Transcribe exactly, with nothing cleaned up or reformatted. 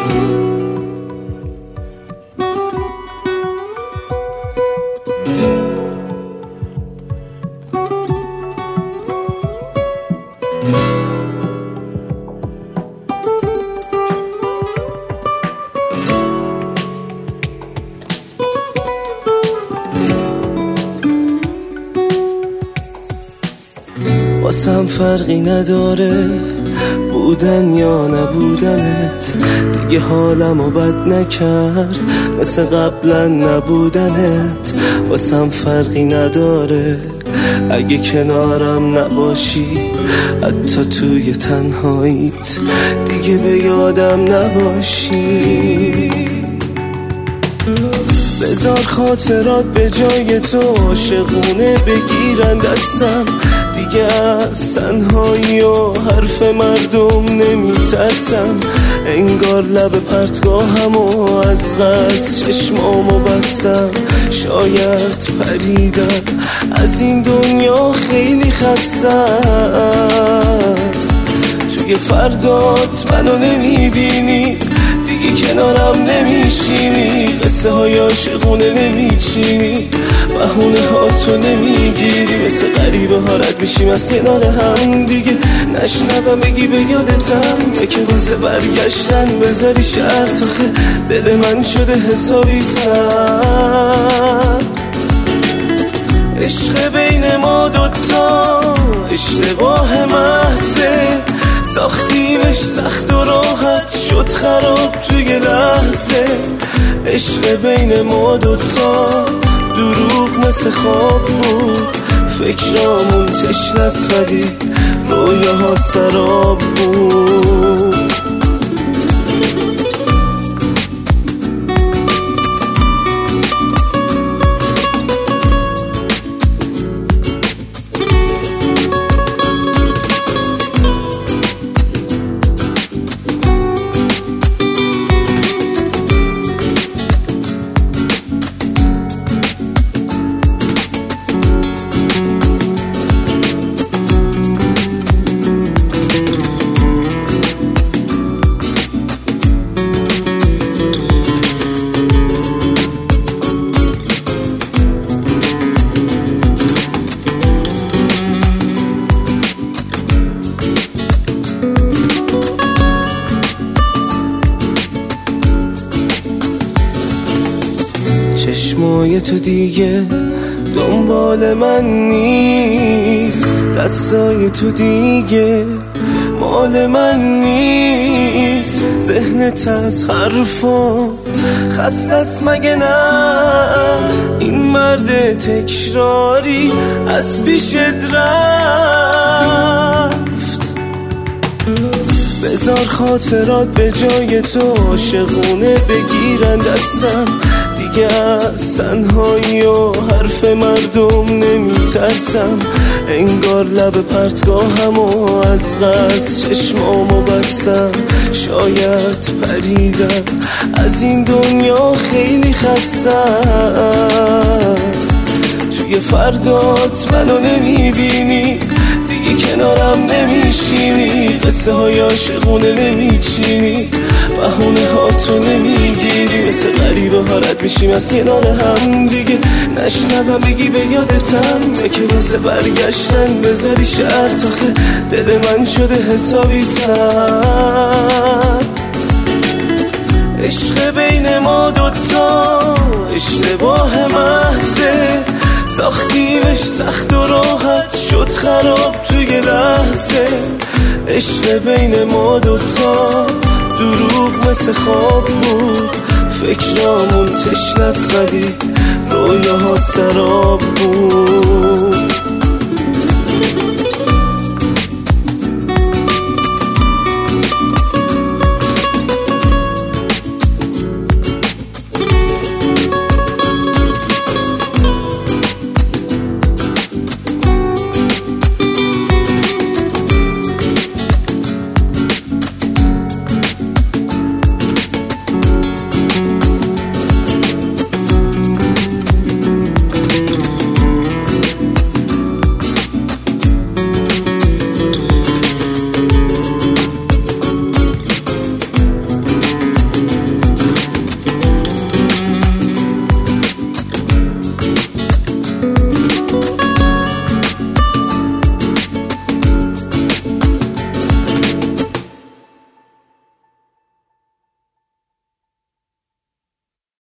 واسم فرقی نداره بودن یا نبودنت، دیگه حالمو بد نکرد مثل قبلا نبودنت. واسم فرقی نداره اگه کنارم نباشی، حتی توی تنهاییت دیگه به یادم نباشی. بذار خاطرات به جای تو عاشقونه بگیرن دستم، دیگه از تنهایی و حرف مردم نمیترسم. انگار لب پرتگاهمو از قصد چشمامو بستم، شاید پریدم از این دنیا خیلی خستم. توی فردات منو نمیبینی، دیگه کنارم نمیشینی، قصه های عاشقونه نمیچینی، بهونه ها تو نمیگیری، مثل غریبه ها رد میشیم از کنار هم دیگه. نشنوم بگی به یادتم یا که واسه برگشتن بذاری شرط، آخه دل من شده حسابی سر. عشق بین ما دوتا اشتباه محضه، ساختیمش سخت و راحت شد خراب توی لحظه. عشق بین ما دوتا دروغ مثل خواب بود، فکرامون تشنه است ولی رویاها سراب بود. چشمای تو دیگه دنبال من نیست، دستای تو دیگه مال من نیست، ذهنت از حرفا خسته است مگه نه؟ این مرد تکراری از پیشت رفت. بذار خاطرات به جای تو عاشقونه بگیرن دستم، دیگه از تنهایی و حرف مردم نمیترسم. انگار لب پرتگاهمو از قصد چشمامو بستم، شاید پریدم از این دنیا خیلی خستم. توی فردات منو نمیبینی، دیگه کنارم نمیشینی، قصه های عاشقونه نمیچینی، بهونه ها تو نمیگیری، مثل غریبه ها رد میشیم از کنار هم دیگه. نشنوم بگی به یادتم یا که واسه برگشتن بذاری شرط، آخه دل من شده حسابی سر. عشق بین ما دوتا اشتباه محضه، ساختیمش سخت و راحت شد خراب توی لحظه. عشق بین ما دوتا دروغ مثل خواب بود، فکرامون تشنه است ولی رویاها سراب بود.